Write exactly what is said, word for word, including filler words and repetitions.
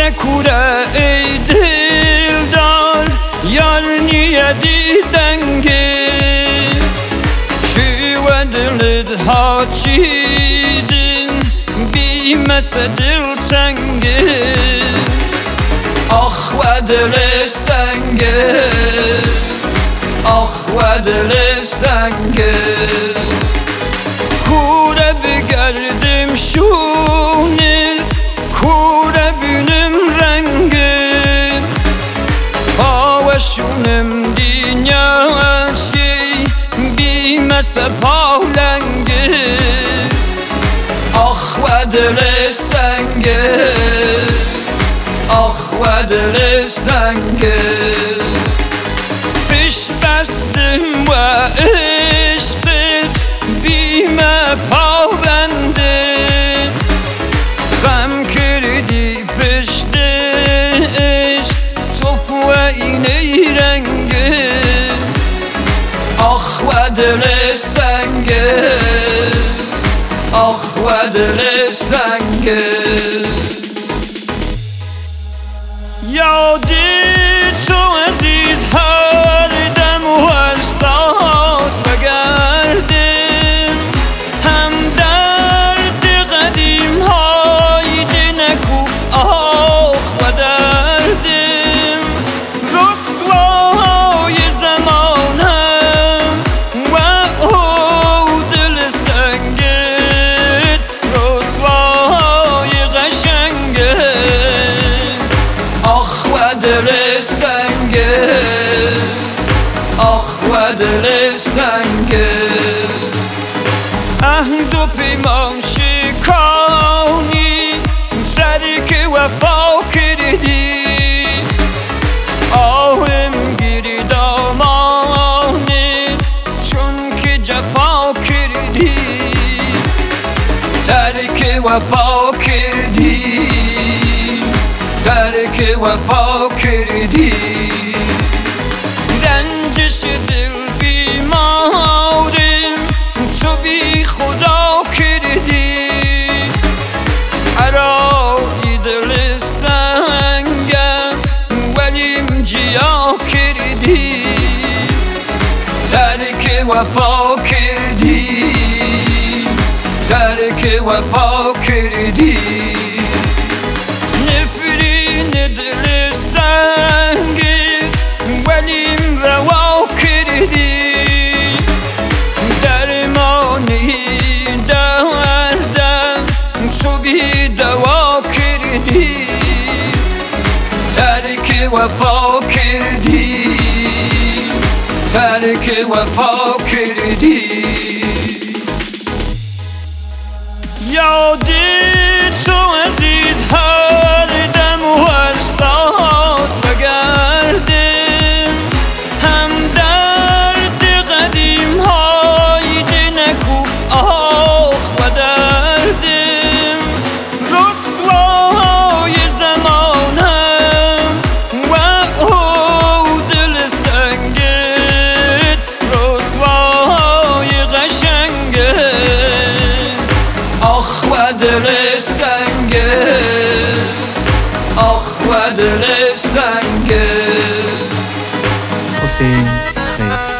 کوره ای دلدار یار نیه دیدنگه چی و دلت ها چیدن بیمس دل تنگه آخ و دل سنگه آخ و دل سنگه کوره بگردم شونه کوره بینم رنگه پاوشونم دینیاسی بیمس پاولنگه آخ و دل سنگه آخ و دل سنگه پیش بستم و عشقت بیم پابنده غم کردی پشتش توف و اینه رنگه آخ و دل سنگه آخ و دل سنگه یادی تو عزیز هر دم و هر ساعت بگردم هم درد قدیم های دنکو آخ و دردم رسوای زمانم و او دل سنگت رسوای قشنگت آخ و دل سنگه آخ و دل سنگه عهد و پیمان شکانی ترک وفا کردی آهم گیری دامانه چون که جفا کردی ترک وفا کردی ترک وفا کردی رنجش دل بیمارم تو بی خدا کردی عراقی دل سنگم ولیم جیا کردی ترک وفا کردی ترک وفا کردی دل سنگت ولیم روا کردی درمانی دردم تو بی دوا کردی ترک وفا کردی ترک وفا کردی یادی تو عزیز هر دم و هر ساعت بگردم هم درد قدیم های دنکو آخ و دردم رسوای زمانم و او دل سنگت رسوای قشنگت آخ و دل سنگه آخ و دل سنگه حسین خیز